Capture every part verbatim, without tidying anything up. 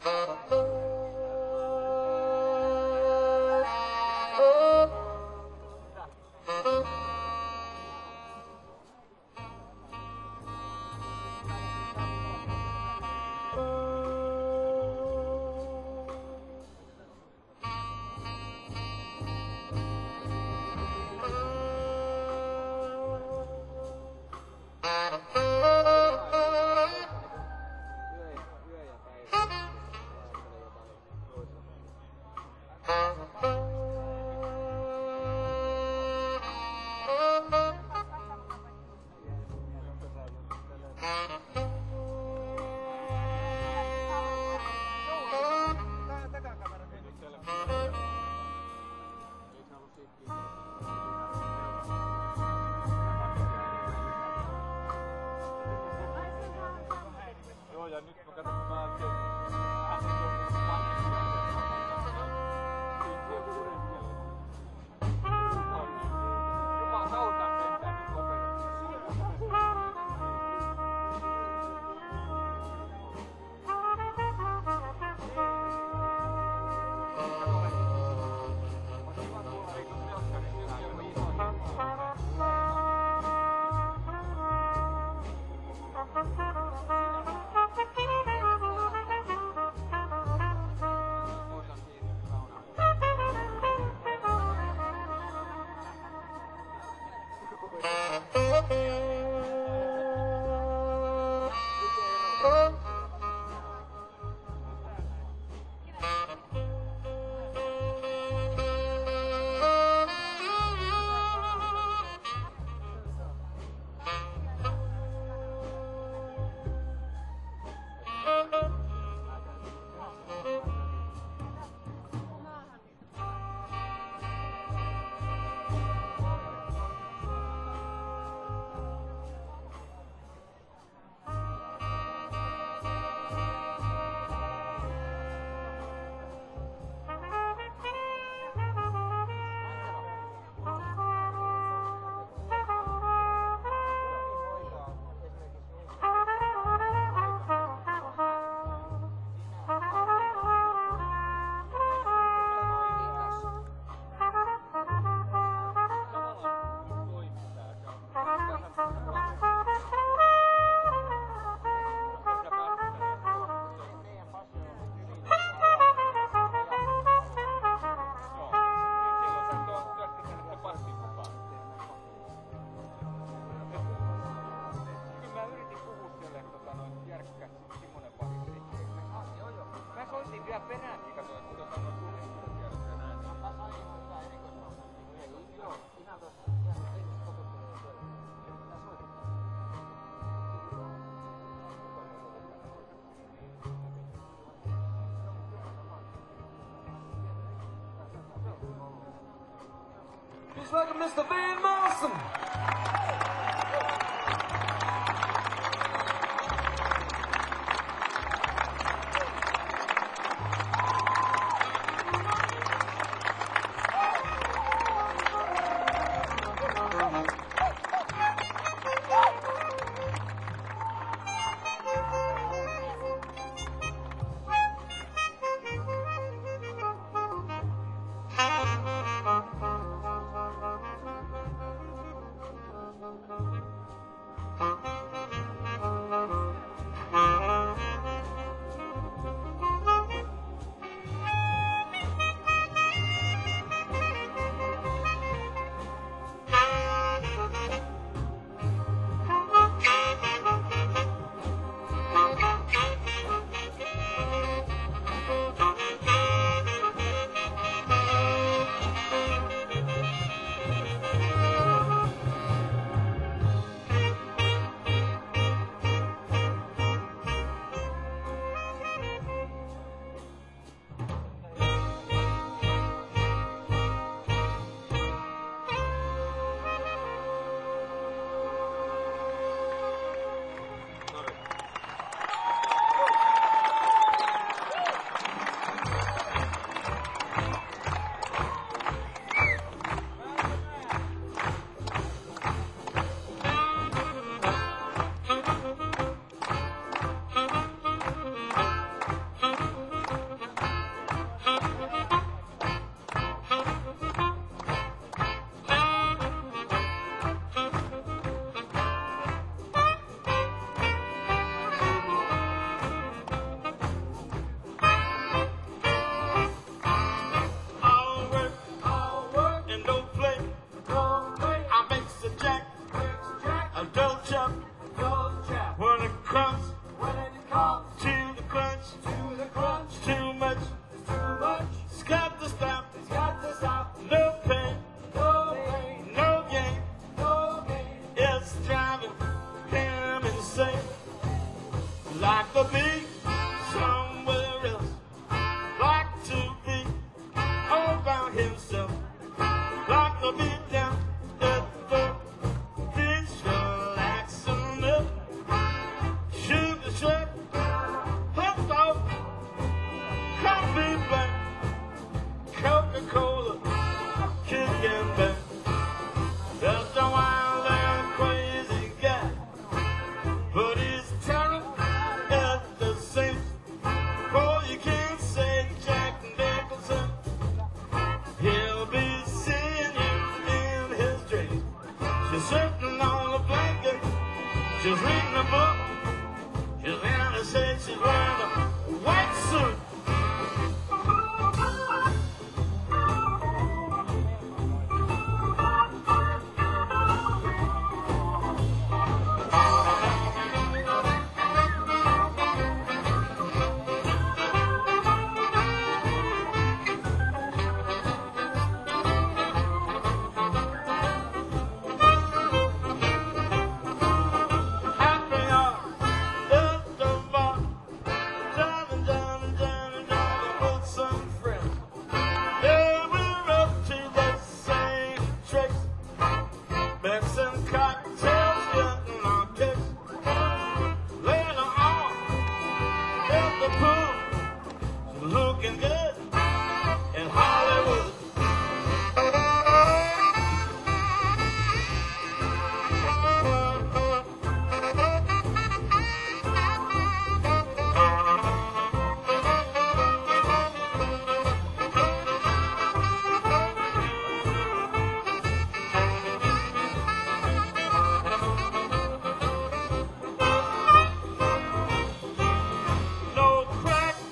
Please welcome Mister Van Morrison. like the beat somewhere else, like to be all by himself, like the beat down at the fish, relaxing up, sugar shack, hot dog, coffee black, Coca-Cola, kicking back. Just a wild and crazy guy, but he's terrible at the same. Oh, you can't say Jack Nicholson, he'll be seeing you in his dreams. She's sitting on a blanket, she's reading a book, she's gonna say she's wearing a white suit. Looking good in Hollywood. No crack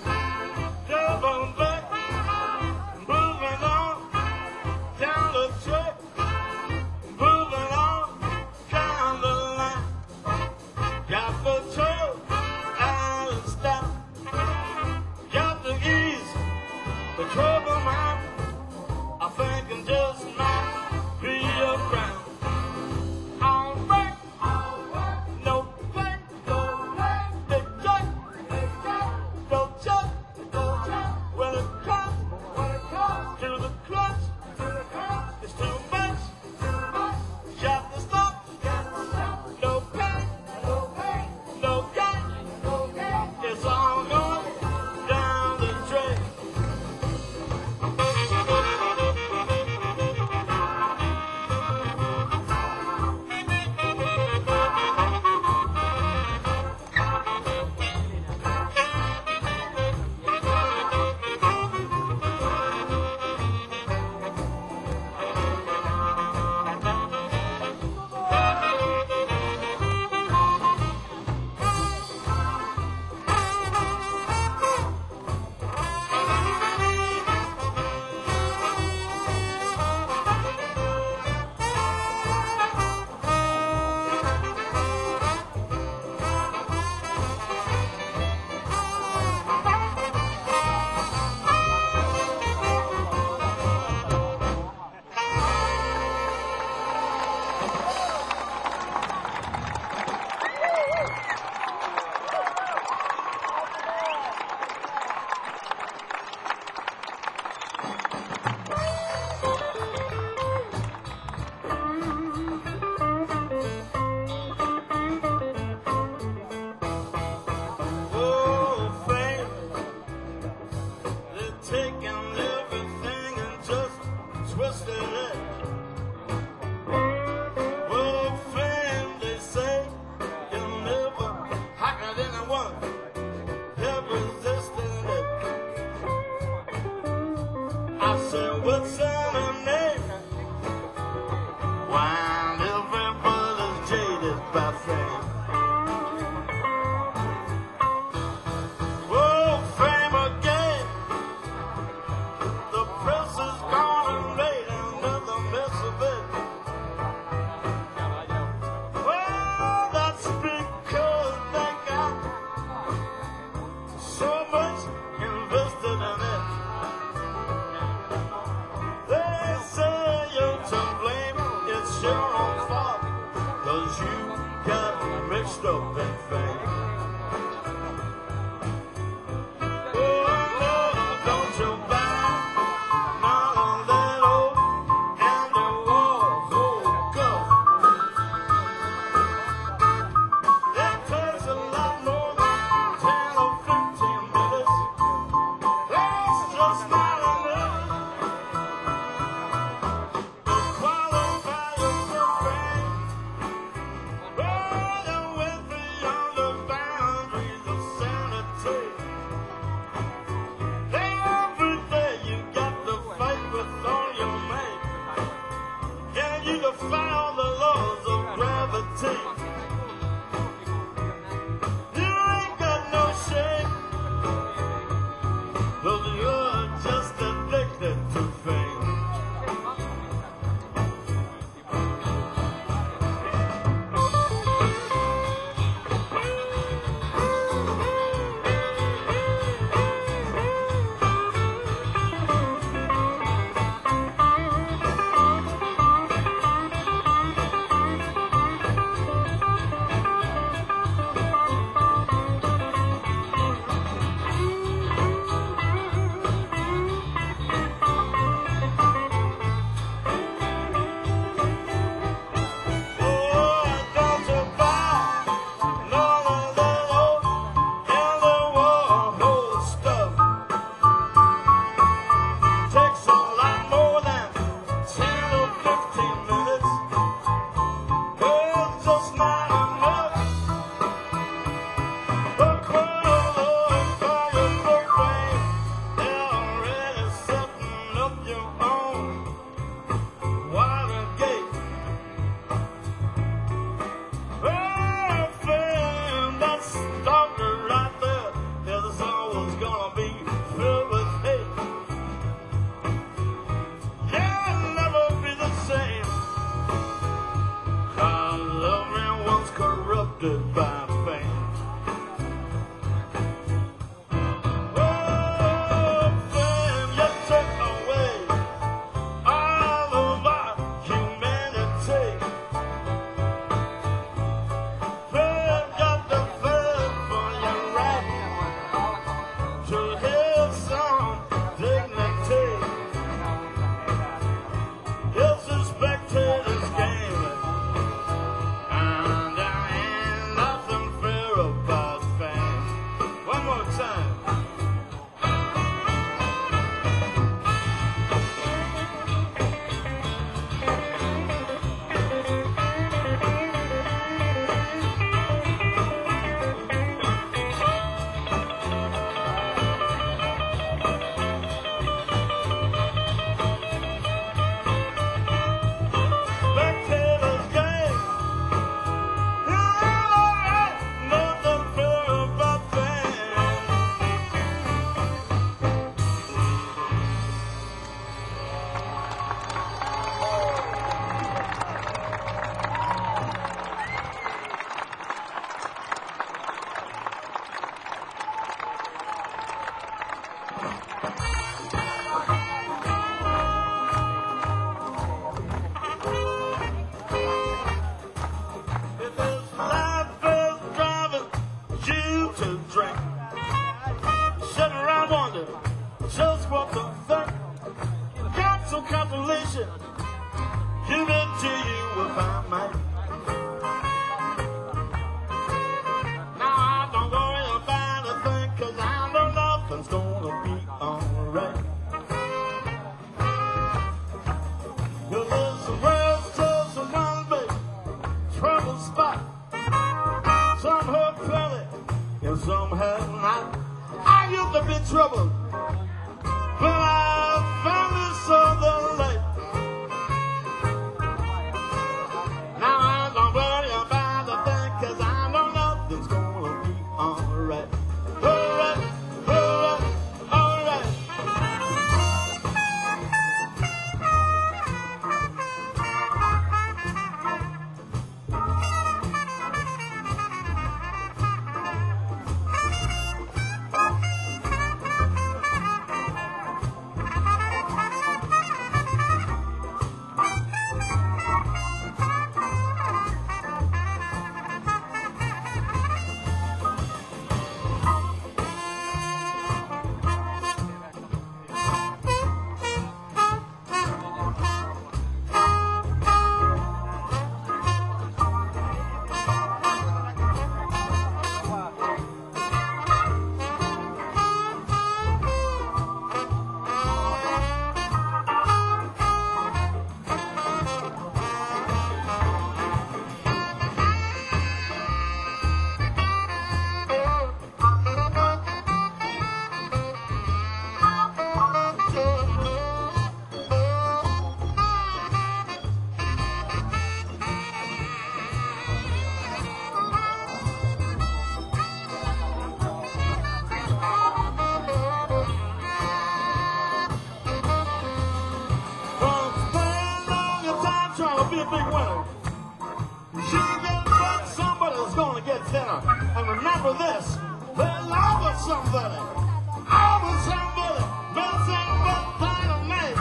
to drink. Sit around wonder just what to think. Got some consolation, give it to you if I might. Now I don't worry about a thing, cause I know nothing's gonna be alright. Well, this world's just a one big trouble spot. Some have plenty and some have not. I used to be troubled, but I found this other light. Now I don't worry about a thing, cause I know nothing's gonna be alright. Alright, alright, alright. Be a big winner. She gets back, somebody's gonna get thinner. And remember this, there's always somebody, always somebody, missing that kind of name.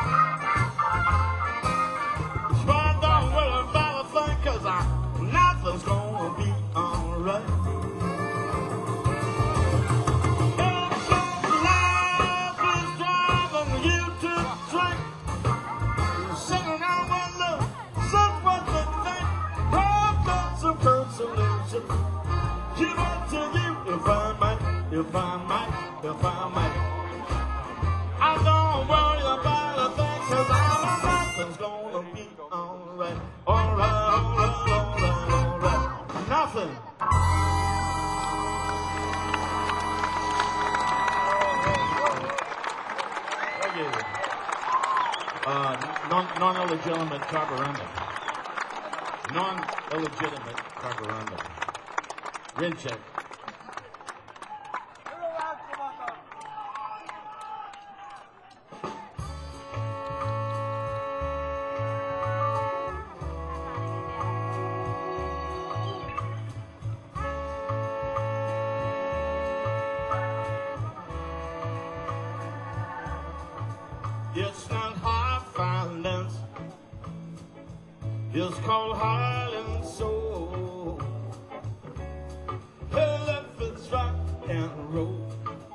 But don't worry about a thing, cause I, nothing's gonna be alright. If life is driving you to drink, sitting around one look, such what to think, I've got some consolation. Give it to you if I might, if I might, if I might. I don't worry about a thing, cause I know nothing's gonna be alright. Alright, alright, alright, alright. Nothing. Thank you. Uh, non, non-illegitimate carborundum. Non-illegitimate carborundum. Rincheck. It's not high finance, it's called heart and soul. Well, if it's rock and roll,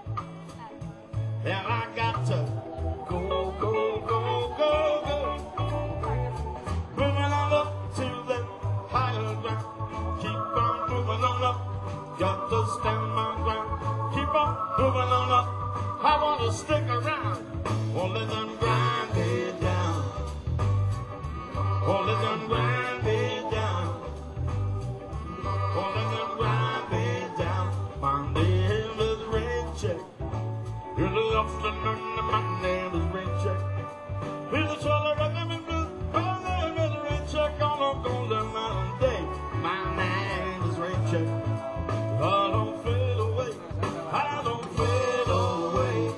then I got to go, go, go, go, go. Moving on up to the higher ground, keep on moving on up, got to stand my ground. Keep on moving on up, I want to stick around. Won't let them grind me down. Won't let them grind me down. Won't let them grind me down. My name is Rincheck. You're the afternoon, my name is Rincheck. He's the trouble of them in blue. My name is Rincheck on a golden mountain day. My name is Rincheck. I don't fade away. I don't fade away.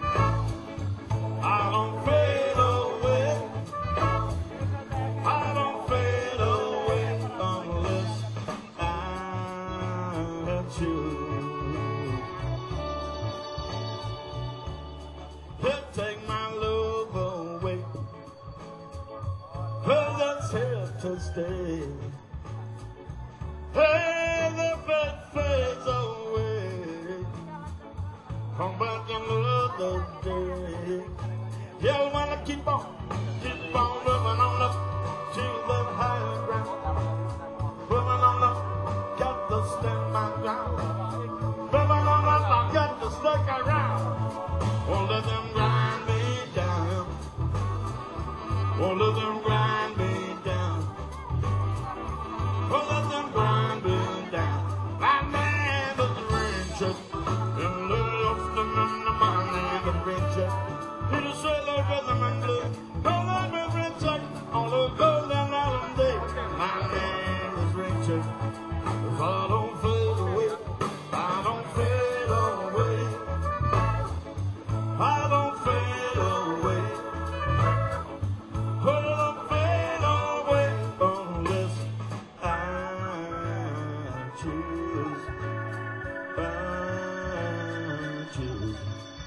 I don't fade away. I don't fade away unless I let you. He'll take my love away. Well, that's here to stay. Hey, the bed fades away. come back another day. Yeah, I wanna keep on, keep on moving on up to the higher ground. Moving on up, got to stand my ground. Moving on up, I got to stick around. Won't let them grind me down. Won't let them grind me down. Won't let them grind me down. My man is a ranger, and left them in the money of the ranger. He'll say the rhythm and blues, all of the ranger, all the golden island day. My man is ranger, if I don't fade away, I don't fade away. I don't fade away. I don't fade away unless I choose. I choose.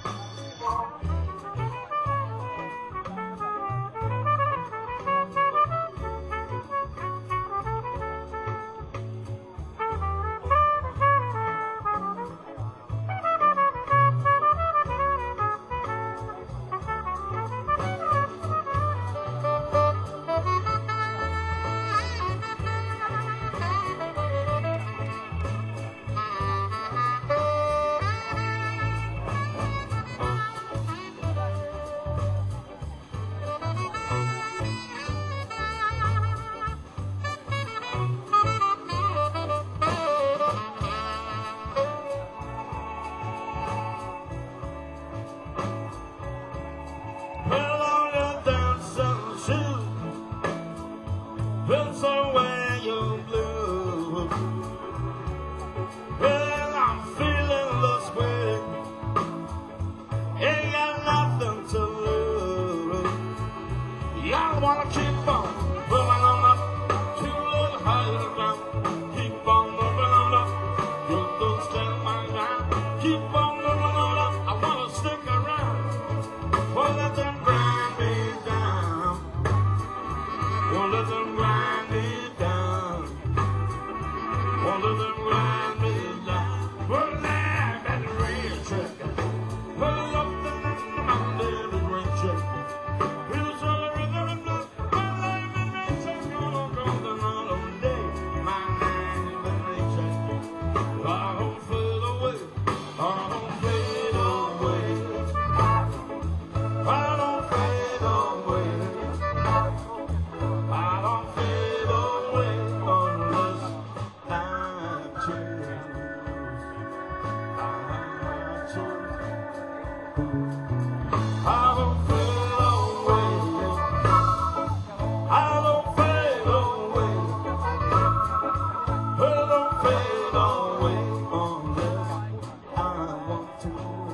Well, on your dancing shoes, well, so wear your blues. Well, I'm feeling this way, ain't got nothing to lose. Y'all wanna keep on moving on up to the higher ground. Keep on moving on up, you don't stand my ground. Keep on moving on up, I wanna stick around. Won't let them grind me down. Won't let them grind me down. Won't let them grind me down. Well, now that rain check. Well, up the mountain, the rain check. We'll show the rhythm and blues. Well, I'm the rain check. Gonna go the night of day. My man is the rain check. I don't fade away. I don't fade away. I don't fade away. I don't fade away unless I choose. I choose. I don't fade away. I don't fade away. I don't fade away unless I want to.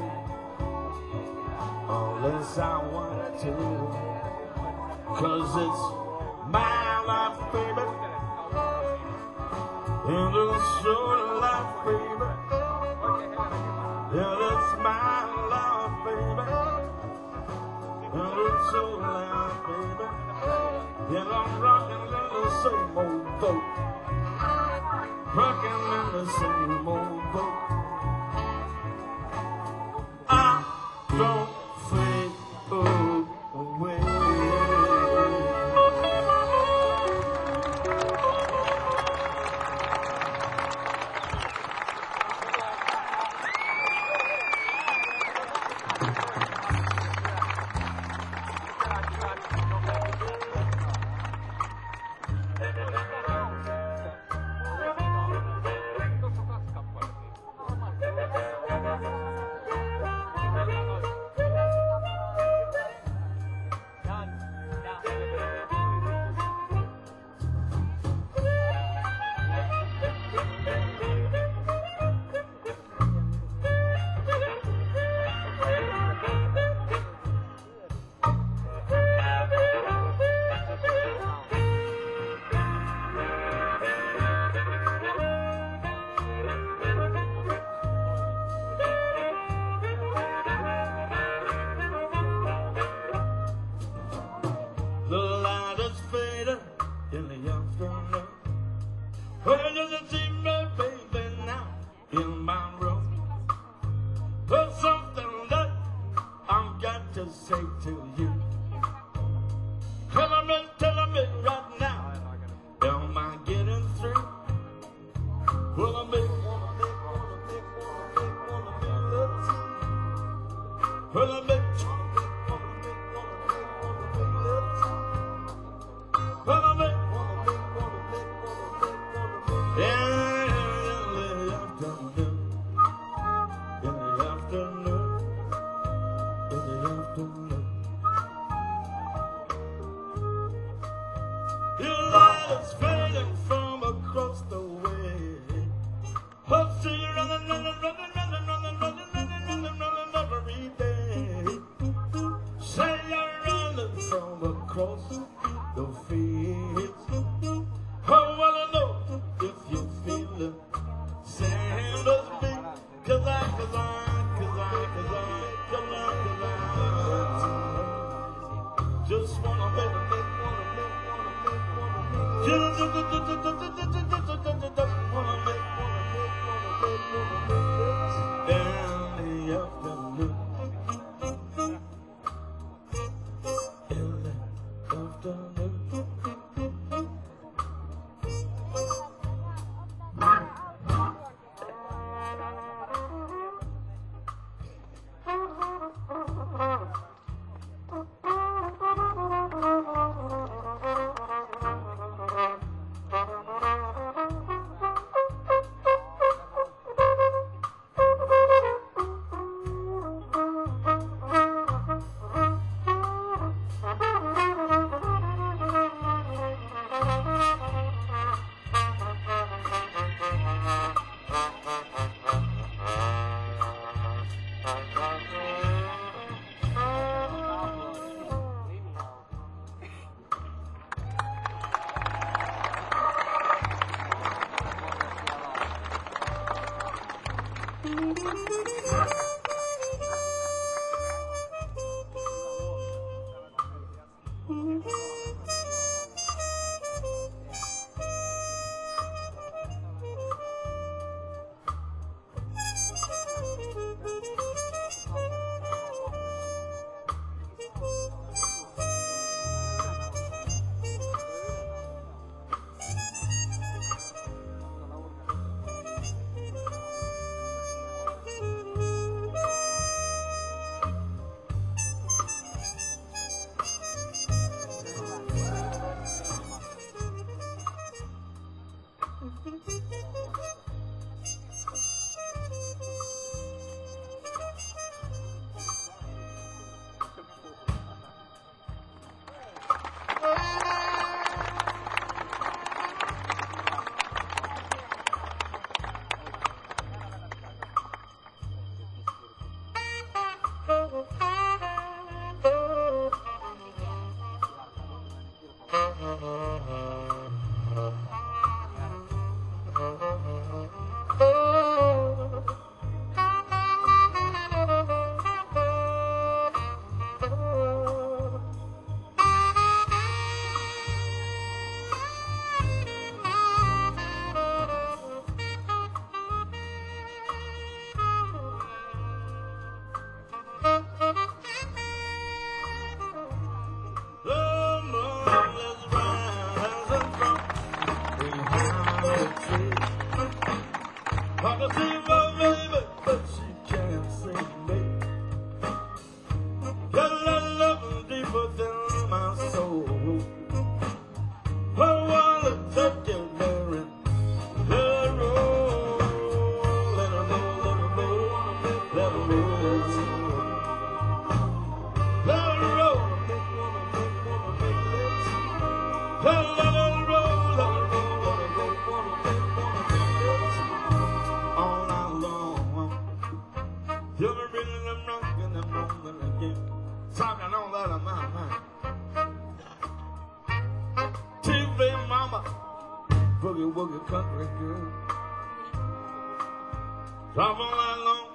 Unless I want to, cause it's my life, baby, and it's your life, baby, and it's my life, baby, and it's your life, baby, and I'm rocking in the same old boat, rocking in the same old boat. I don't fade away. There's something that I've got to say to you. Tell me, tell me right now, am I getting through? Will I make, wanna make, wanna make, wanna make, wanna make love to you? Will I make, wanna make, wanna make, wanna make, wanna make love to you? Will I make, wanna make, wanna make, wanna make, wanna make, yeah, in the afternoon, in the afternoon, in the afternoon. Your light is fading from across the way. I see you running, running, running, running, running, running, running, running, running every day. Say you're running from across the fields. I wanna know if you feel the same as me. Cause I, cause I, cause I, cause I, cause I, cause I just wanna make, make, wanna make, wanna make, wanna make, just wanna make, wanna make, wanna make, wanna make, in the afternoon, in the afternoon. Boogie woogie country girl, travel that long,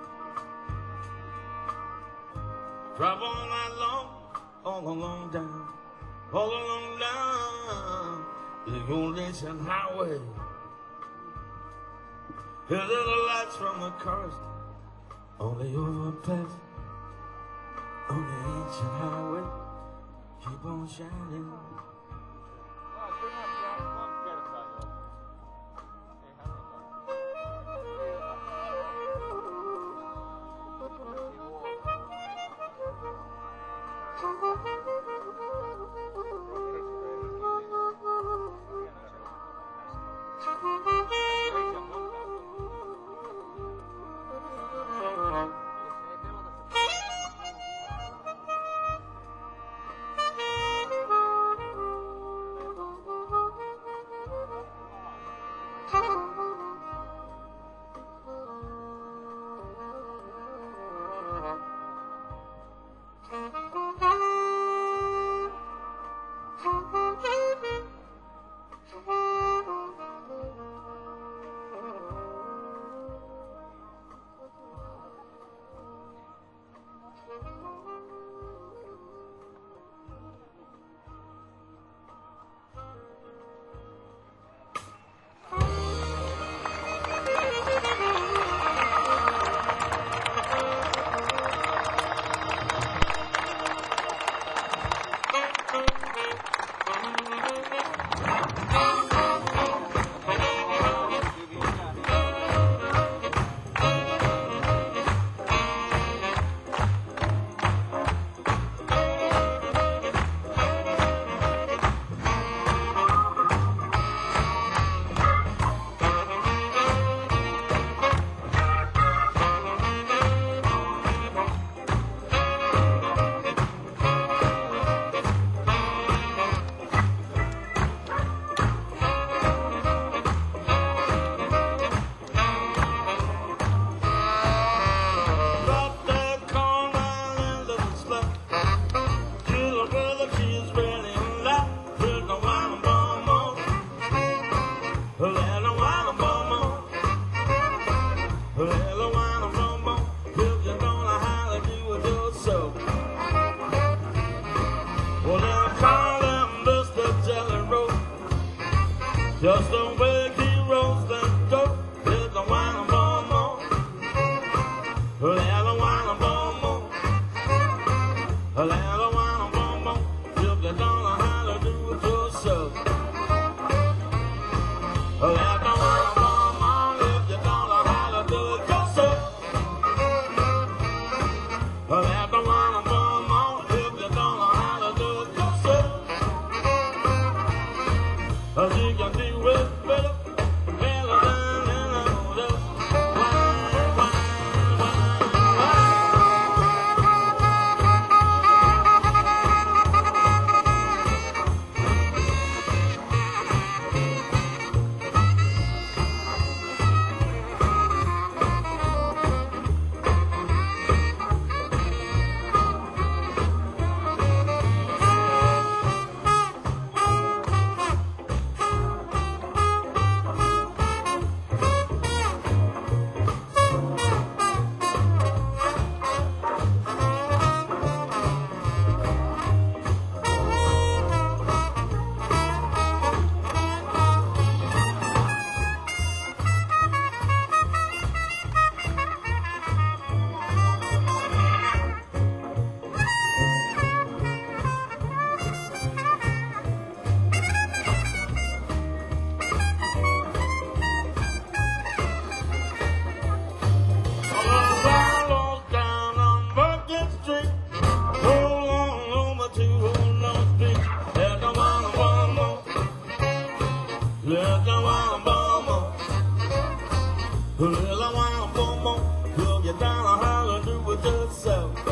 travel that long, all along down, all along down the old ancient highway. Here's the lights from the cars On the overpass, on the ancient highway, keep on shining. Just the way he rolls the dope, there's a wine and bomb on. There's a wine and bomb on. There's a wine and bomb on. If you don't know how to do it yourself. There's a wine and bomb on. If you don't know how to do it yourself. There's a wine and bomb on. If you don't know how to do it yourself. As you can do it better. Let the wine bomb on. Let the wine bomb on. Till you down a holler, do it yourself.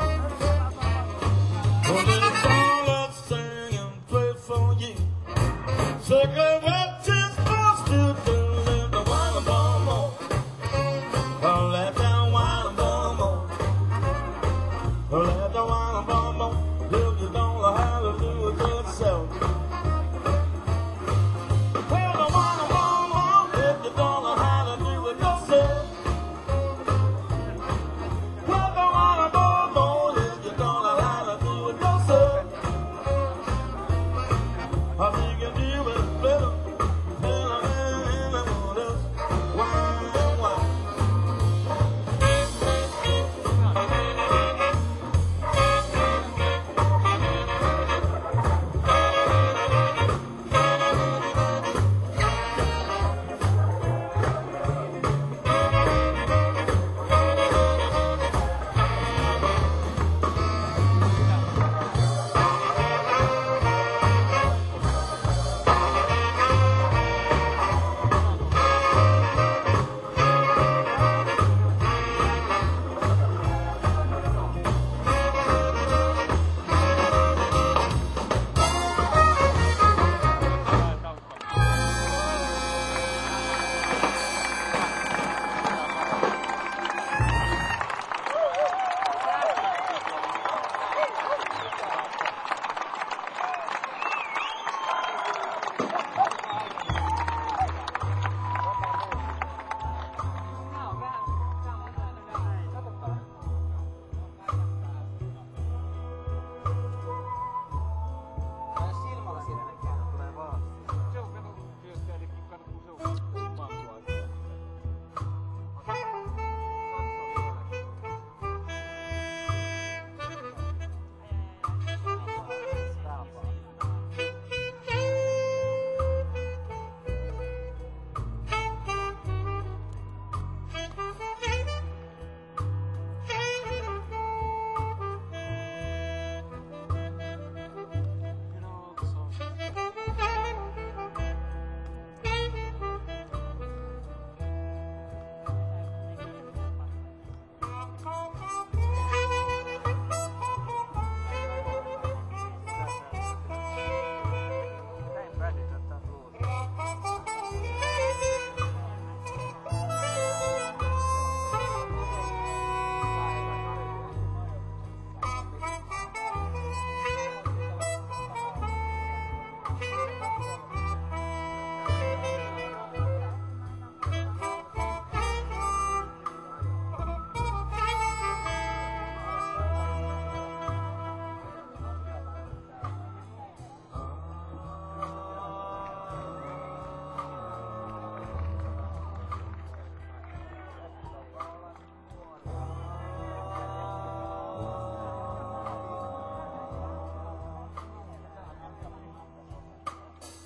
Well, there's all that sing and play for you. Say what you're supposed to do. Let the wine bomb on. Oh, let the wine bomb on. Oh, let the wine bomb on. Till you down a holler, do it yourself. I think you do it better.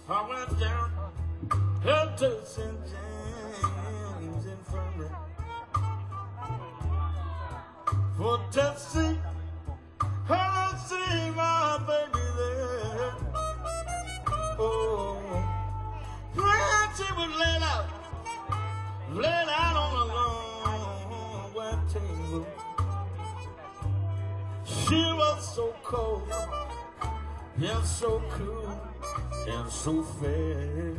I went down to Saint James Infirmary for to see, I see my baby there. Oh, when she was laid out, laid out on a long white table. She was so cold, and so cool, and so fair.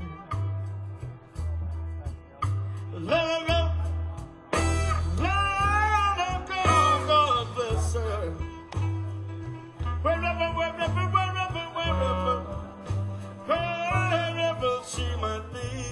Let her go, let her go, God bless her. Wherever, wherever, wherever, wherever, wherever she might be.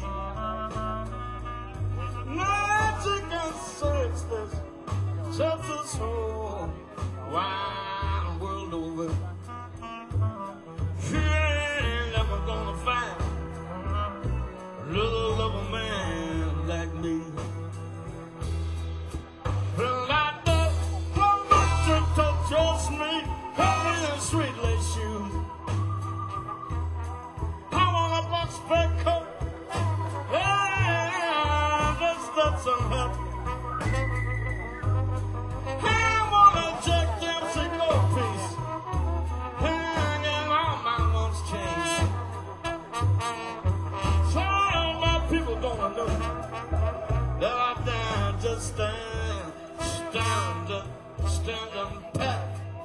Now she can search this, search this whole wide world over. She ain't never gonna find a little lover man like me. Well, I know how much it touches me, heavy and sweet lace shoes. I want a box back coat, yeah, that's that's some help. I want a Jack Dempsey gold piece, hanging on my one's chain. So all my people gonna know that I'm down, just stand, stand up, stand up, pat.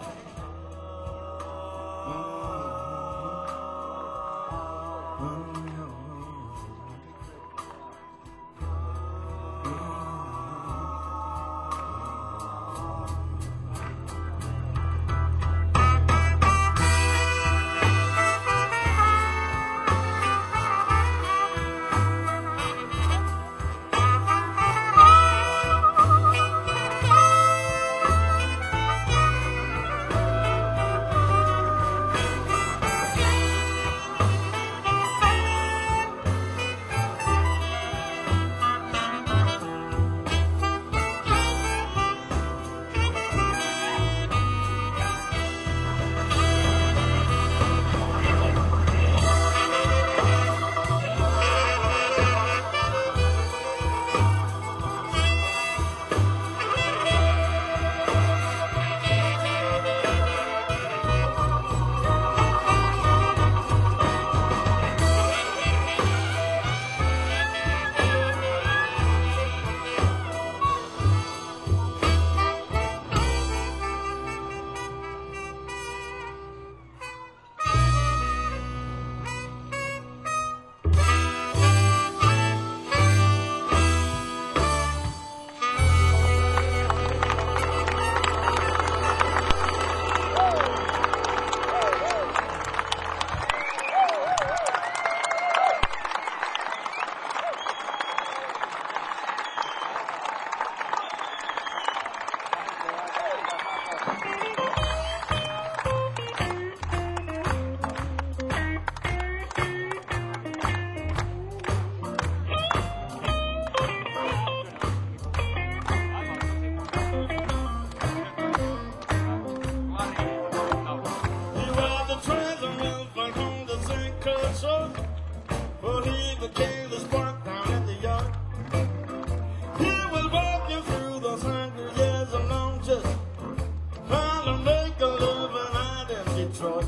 Well, he became the spark down in the yard. He was walking through those hundred years alone, just trying to make a living out in Detroit.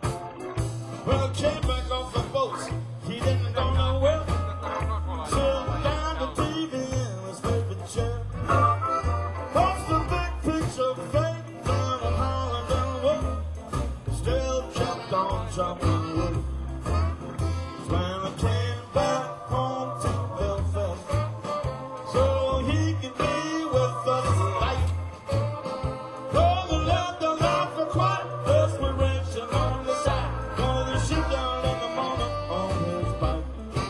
Well, he came back off the boats. He didn't go nowhere. Sitting down the T V in his favorite chair. Watched the big picture of fate down in Holland and Wood. Still kept on chopping wood. When I came back home to Belfast, so he could be with us tonight. Gonna let the life of quiet desperation on the side. Gonna shoot down in the morning on his bike.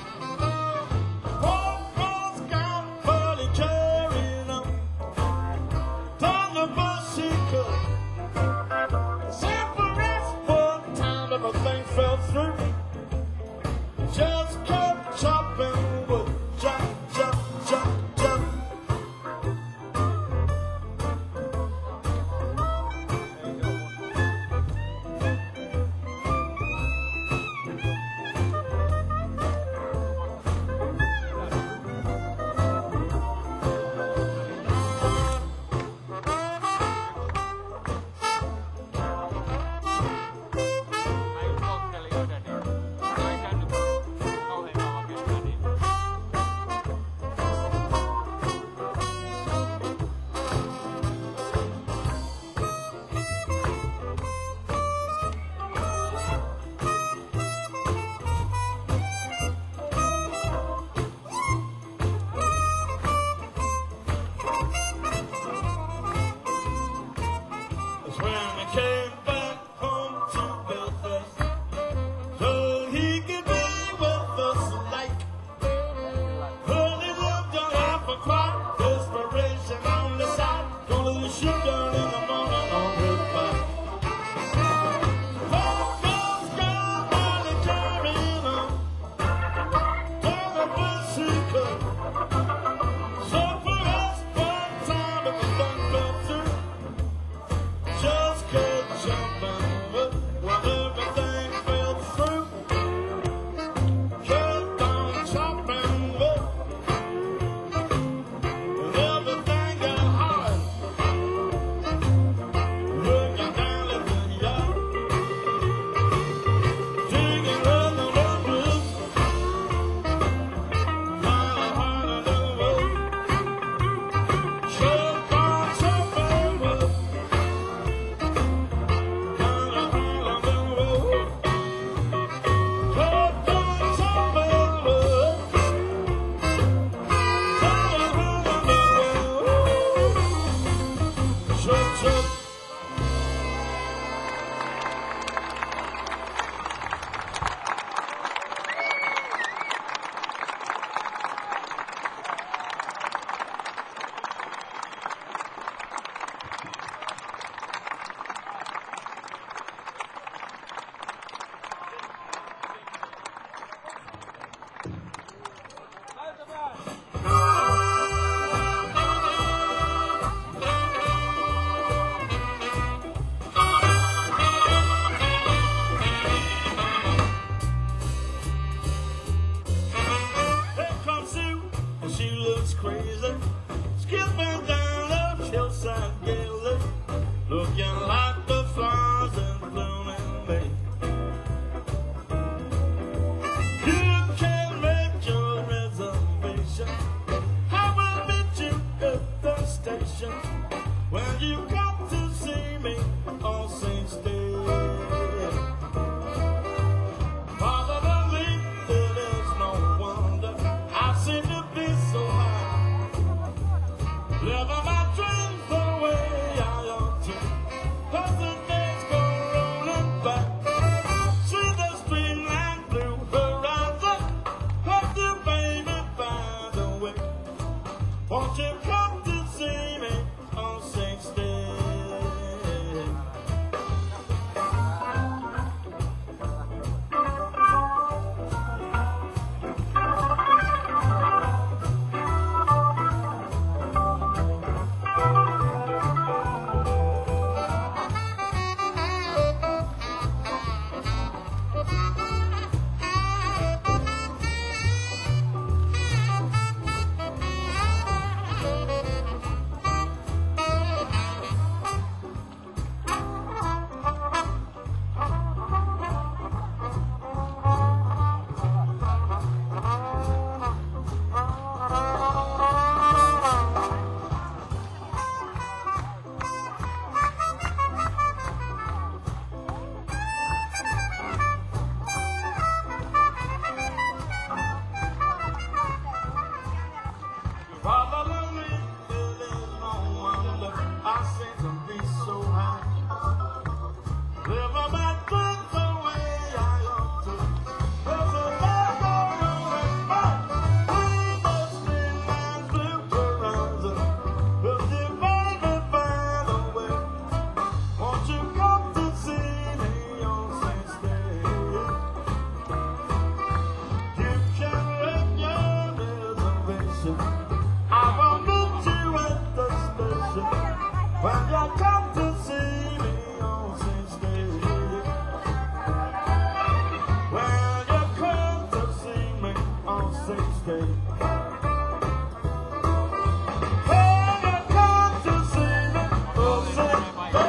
Hope was gone, but he carried on. Done the best he could. Except for us, one time everything fell. everything fell through. Just kept jumping up when everything fell through. Kept on chopping up when everything got hard. Looking down at the yard, digging around the roof, finding hard on the road. Kept on chopping up, finding hard on the road. Kept on chopping up, finding hard on the road. Chop, chop. Here comes Sue, and she looks crazy, skipping down the hillside gaily, looking like the flowers in bloom in May. You can make your reservation. I will meet you at the station when you come to see me on Saint's Day. Father, believe it is no wonder I seem to be so high, living my dreams the way I ought to. 'Cause the days go rolling back, see the streamline blue horizon. Love you, baby, by the way. Won't you come to see me on Saint's Day? Probably it is no wonder I seem to be so high, living my dreams the way I ought to. 'Cause the days go rolling back, see the streamline blue horizon. Love you, baby, by the way. Won't you come to see me on Saint's Day? You can make your reservation. I will meet you at the station when you come to see me on Saint's Day. When you come to see me on Saint's Day. When you come to see me on Saint's Day.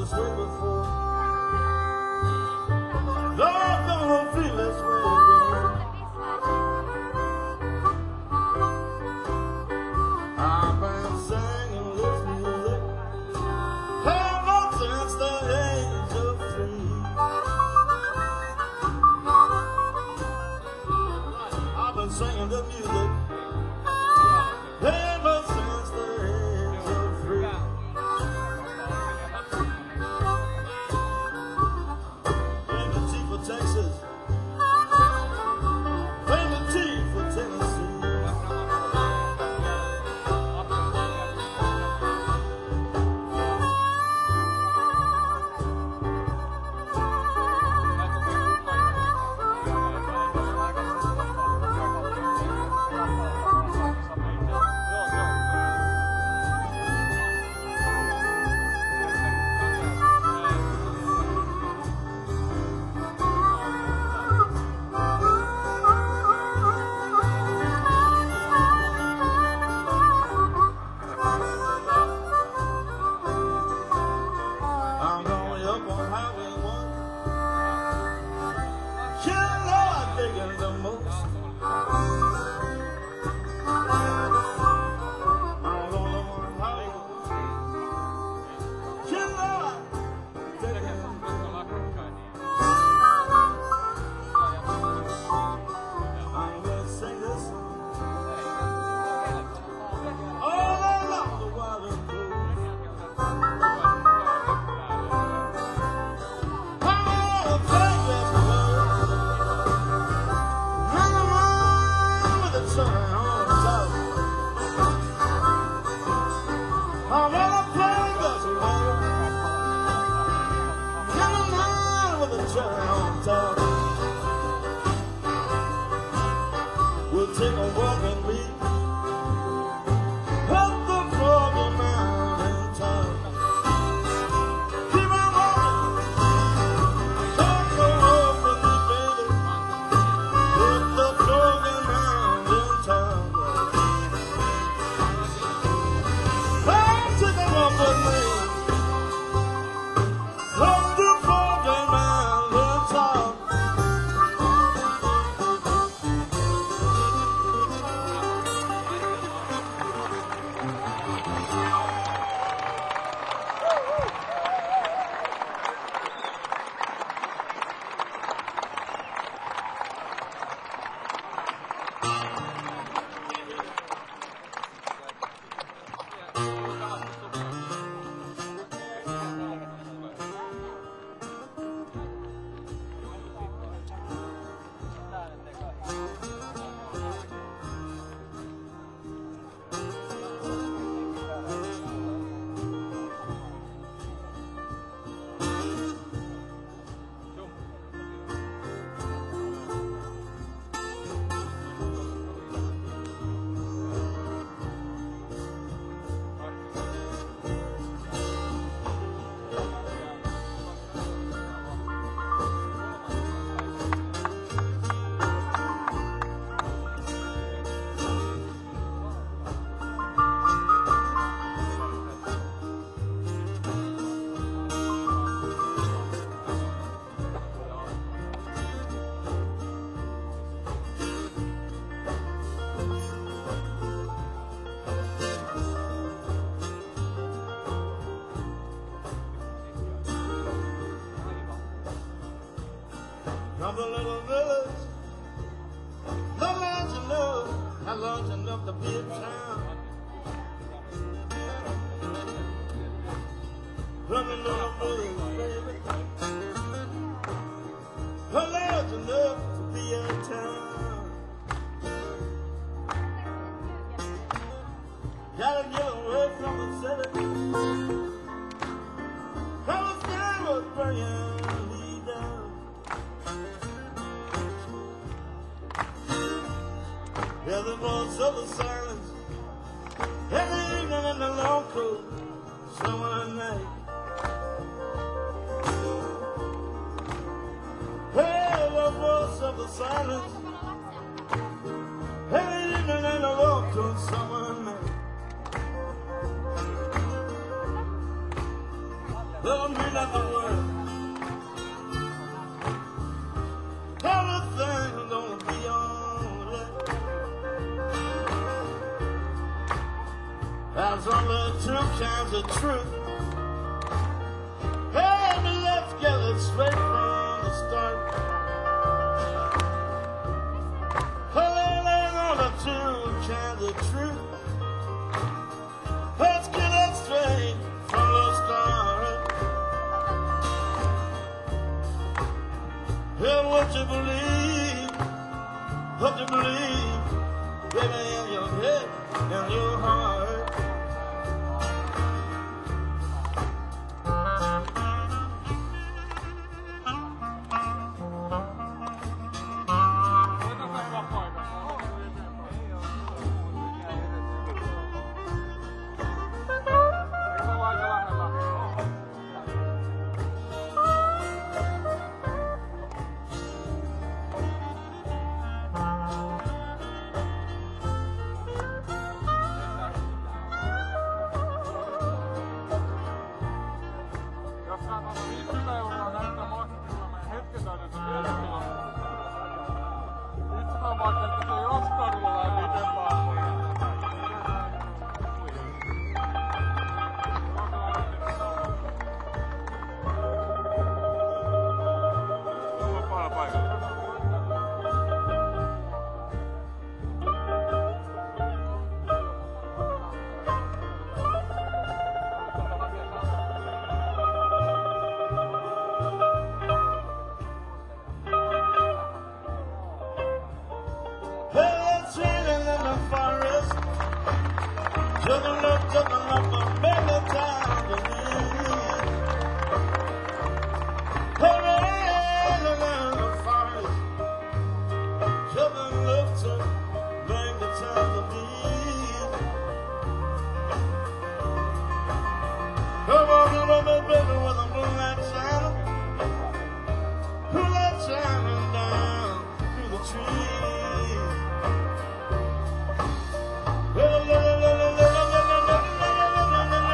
this way before. Lord, don't feel this way again. I've been singing this music ever since the age of three. I've been singing the music ever since the age of three. Play the T for Texas. Play the T for Tennessee. I'm going up on Highway one. Yeah, Lord, digging the most. I'm going up on Highway one. Yeah, Lord, digging the most. I'm gonna sing this song all along the water road. We'll take a walk and leave up the Florida mountain top. Keep on walking, take a walk with me, baby, up the Florida mountain top. Hey, take a walk with me, up the Florida mountain top. From the little village, not large enough, not large enough to be a town. From the little village, baby, not large enough to be a town. Gotta get away from the city. Palestine was bringing me down. Hear the voice of the silence every evening in the long cool summer night. Hear the voice of the silence every evening in the long cool summer night. Don't mean not the world. Everything's gonna be alright. There's only two kinds of truth. Hey, let's get it straight from the start. Well, there's only two kinds of truth. Let's get it straight from the start. Yeah, what you believe, what you believe, baby, in your head and your heart. Juggling up, juggling up, a baby time to live. Hurry, around the forest. Juggling up to baby time to live. Come on, come on, baby, with the moonlight shining. Moonlight shining down through the trees. Well, la, la, la, la, la, la, la, la, la, la, la, la, la,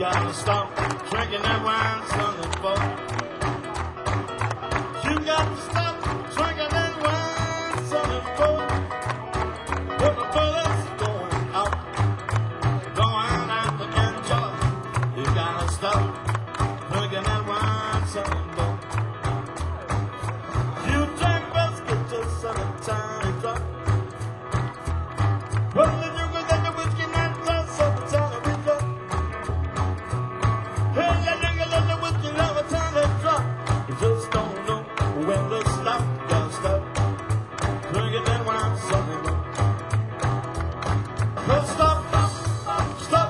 gotta stop drinking that wine, Southern folk. You got to stop drinking that wine, Southern folk. Put the bullets going out, going out to enjoy. You gotta stop drinking that wine, Southern folk. You drink biscuit just Southern time drop. Well, the sugar and the whiskey, not just Southern time we drop. Hey, the sugar and the whiskey, never time to drop. You just don't know when to stop. You gotta stop drinking that wine, Southern folk. Well, stop, stop, stop.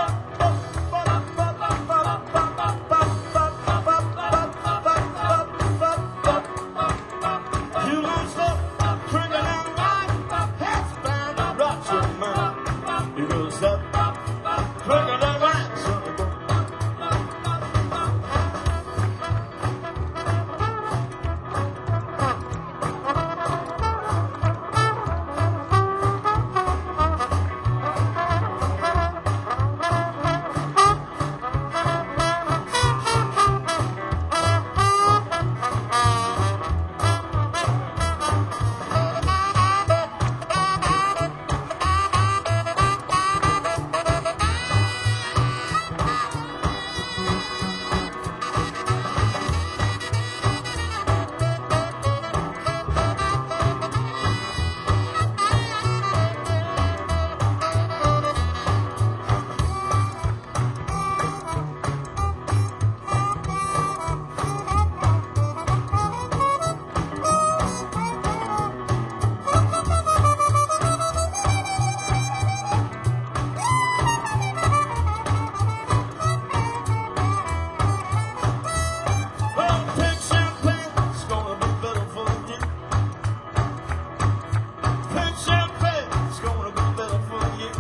You won't stop drinking that wine. That's bound to rot your mind. You gonna stop drinking that wine, Southern folk. Well, take champagne, it's gonna be better for you. Take champagne, it's gonna be better for you.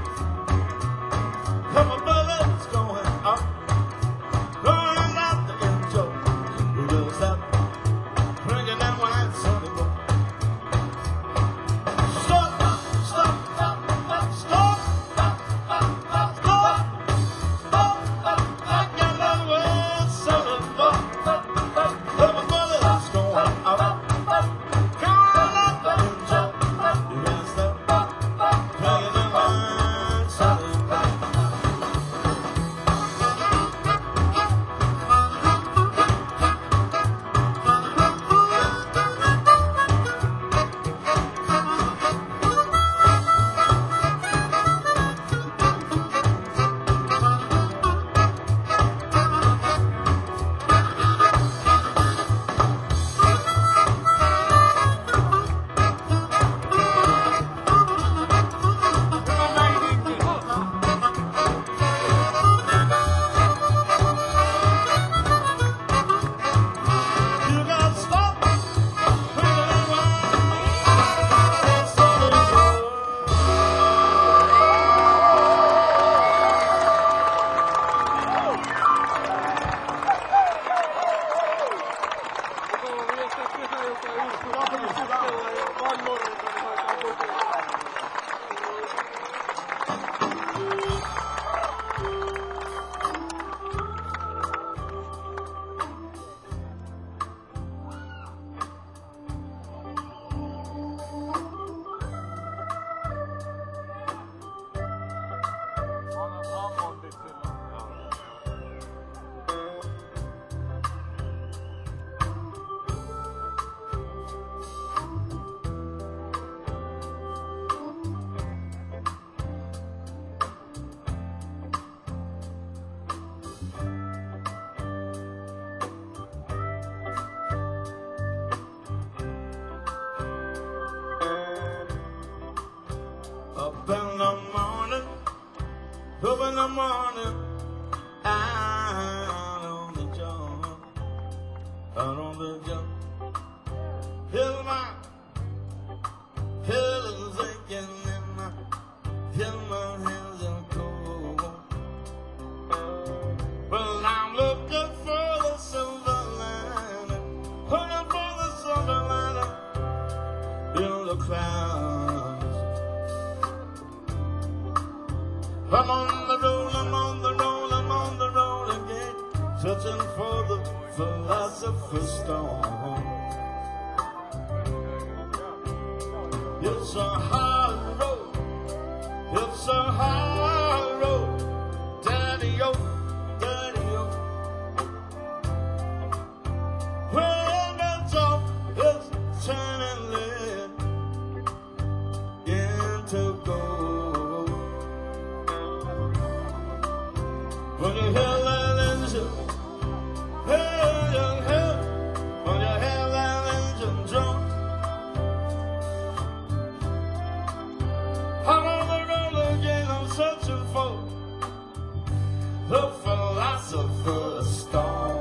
Couple bullets going up, going out to enjoy. You gotta stop drinking that wine, Southern folk. Stop, stop, stop, stop, stop, stop, stop. I got that wine, Southern folk. Couple bullets going up, going out to enjoy. You gotta stop drinking that wine, Southern folk. You gotta stop drinking that wine, Southern folk. Up in the morning, up in the morning, out on the job, out on the job. Till my head is aching and my, till my hands are cold. Well, I'm looking for the silver lining, looking for the silver lining in the clouds. I'm on the road, I'm on the road, I'm on philosopher's stone. It's a hard road, it's a hard road, daddy-o, daddy-o. When the top is turning lead into gold, when you hear that engine, hey, young hell, when you hear that engine drum, I'm on the road again, I'm searching for the philosopher's stone.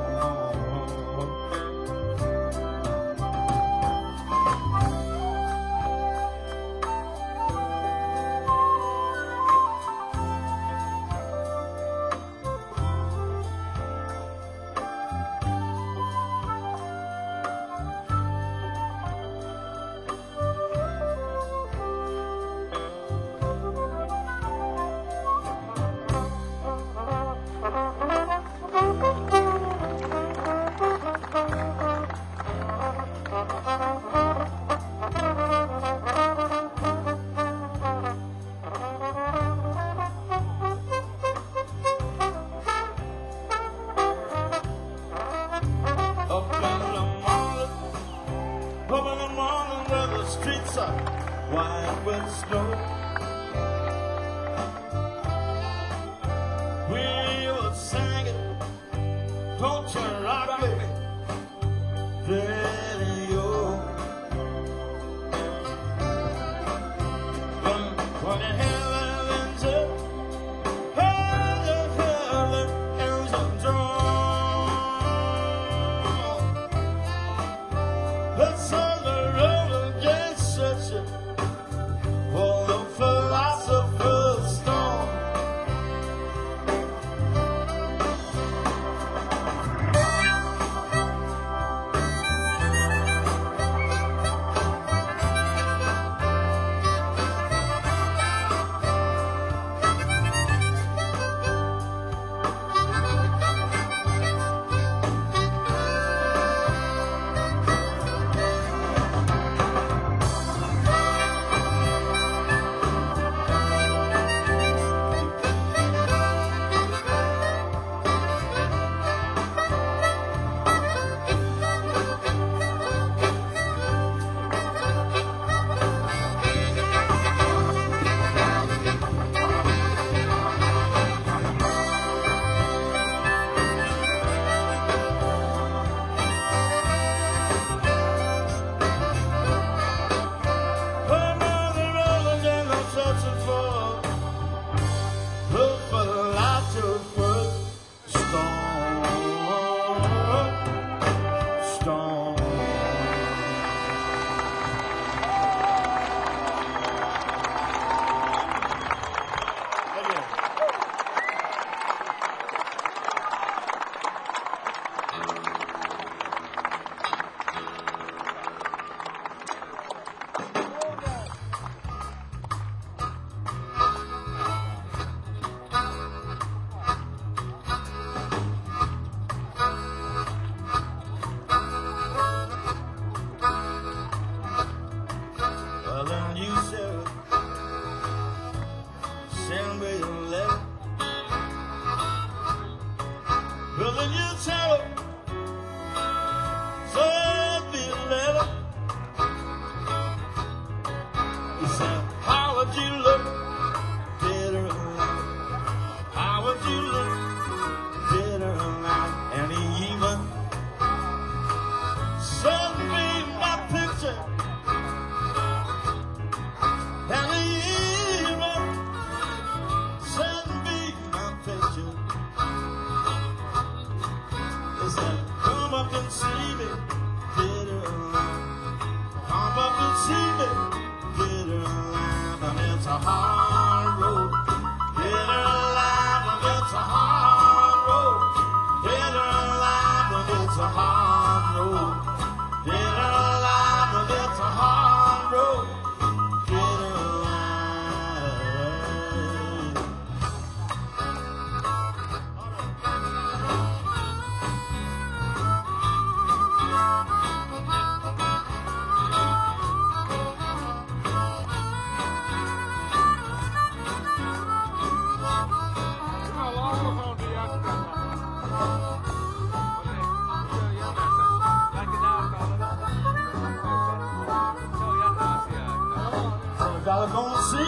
Streets are white with snow. We were singing, don't you rock me, radio. When, when you hear that engine, hey, you hear that engine drum. Let's on the road again, searching for the philosopher's stone. Well, then you said, send me a letter. Well, then you tell her, send me a letter. You said, how would you look, dead or alive? How would you look, dead or alive? And he even sent me my picture. And he even sent me my picture. He said, come up and see me, dead or alive. Come up and see me, dead or alive. And it's a hard road, dead or alive. And it's a hard road, dead or alive. And it's a hard road, dead or alive. And it's a hard road, dead or alive.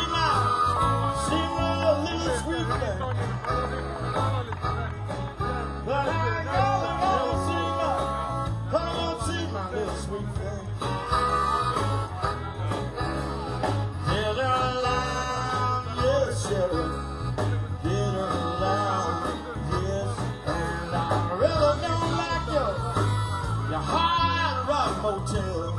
see my, see my little sweet thing. But I gotta wanna see my, come on, see my little sweet thing. Get her alive, yes, sheriff. Get her alive, yes. And I really don't like you, your hard rock motel.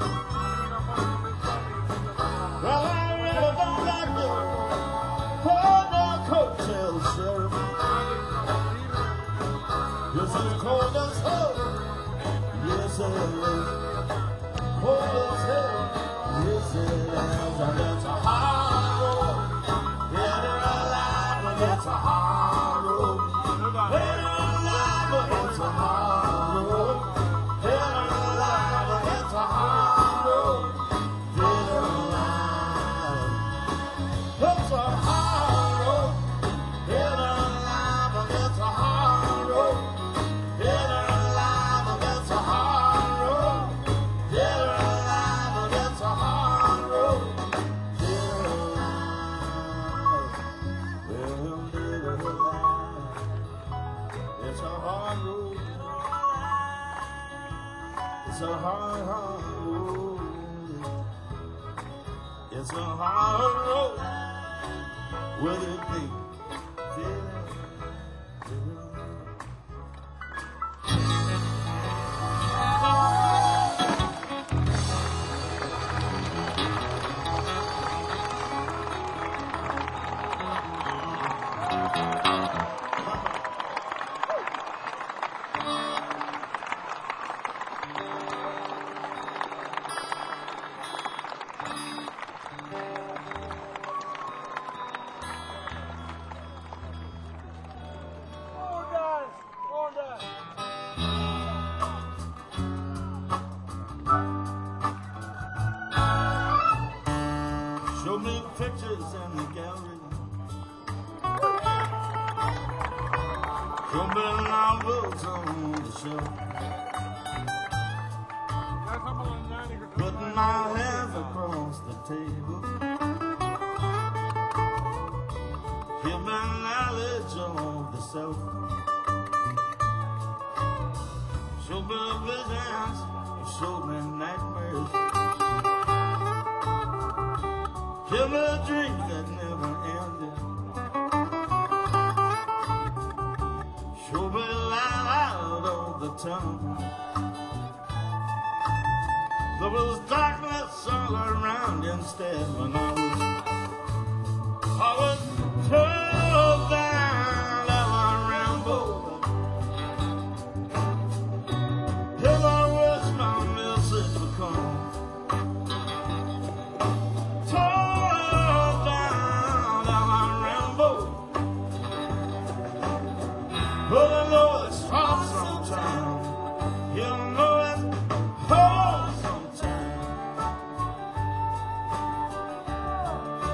Well, I really don't like you, hard rock hotel, sheriff. This is cold as hell, yes it is. Cold as hell, yes it is. And it's a hard road, get her alive, and it's a hard road. Get her alive, and it's a hard road. Get her alive, and it's a hard road. Get her alive, it's a hard road. Get her alive, and it's a hard road. Get her alive, and it's a hard road. Get her alive, and it's a hard road. Get her alive, well, get her alive. It's a hard road. It's a hard, hard road. It's a hard road. Will it be? Yeah. Show me pictures in the gallery. Show me novels on the shelf. Putting my hands across the table. Give me knowledge of the self. Show me visions, show me nightmares. Give me a dream that never ended. Show me light out of the tunnel. There was darkness all around instead when I was, I was told down I rambled. Till I wish my message would come. But I know it's hard sometimes. You know it's hard sometimes.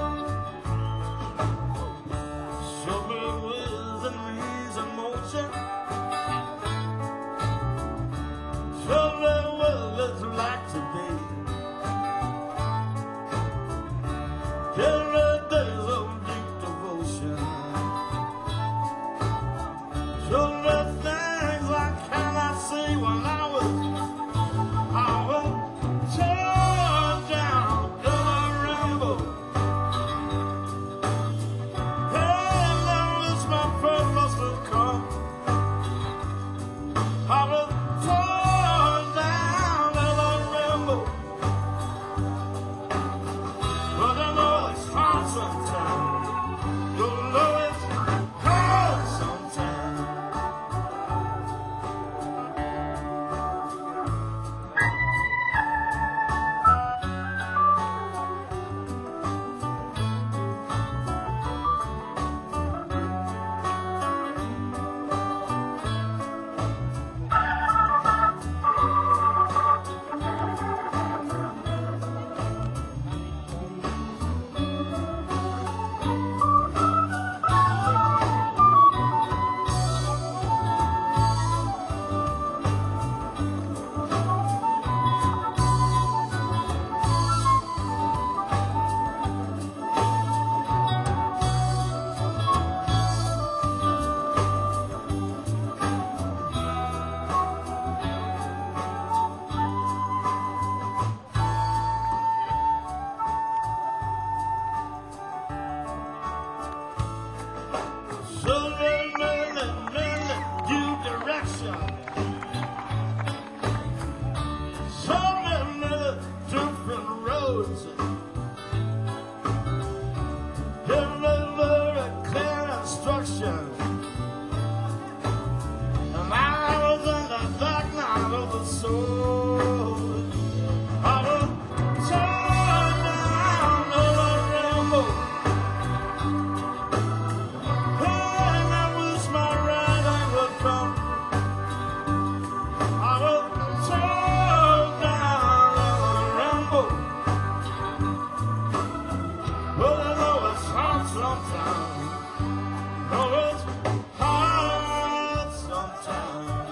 sometimes. No, it's hard sometimes.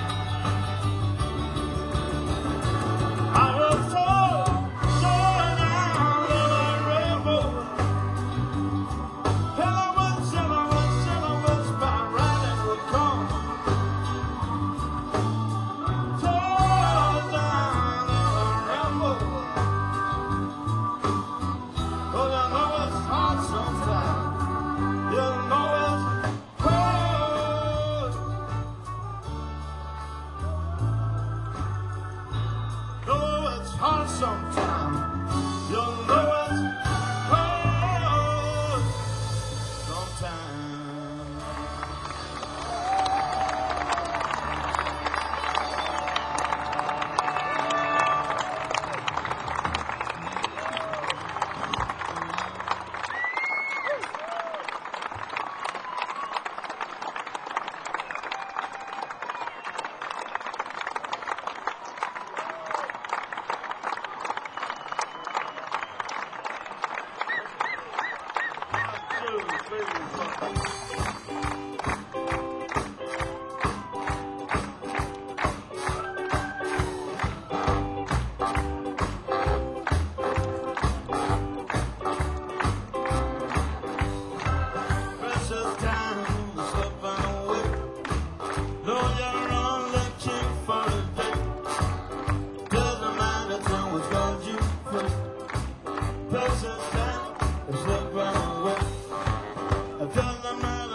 I was so, so down on the rainbow. And I was, and I was, and I was by right and would come. So down on the rainbow. But I know it's hard sometimes. You know it's hard. Know it's hard sometimes. You know it's hard sometimes. Precious time slipping away. Though you're on looking for a day. Doesn't matter till it's got you free. Precious time slipping away. It doesn't matter.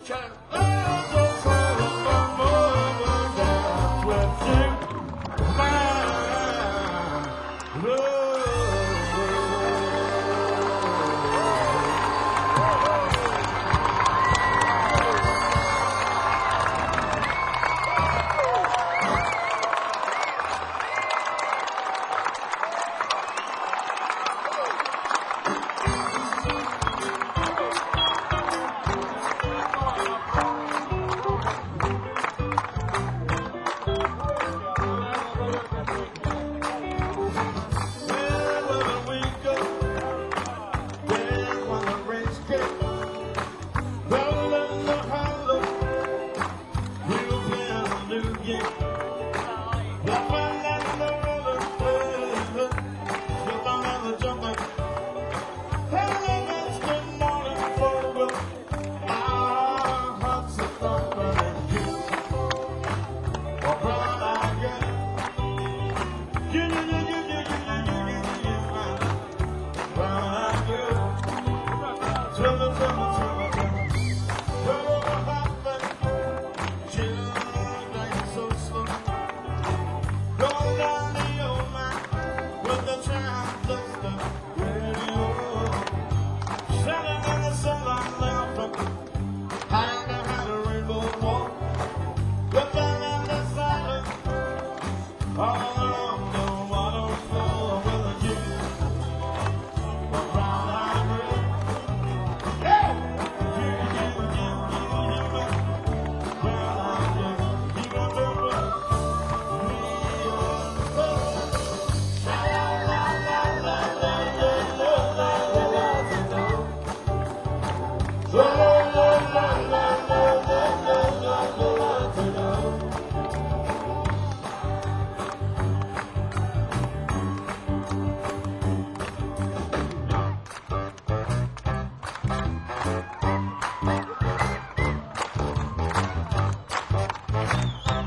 Thank you.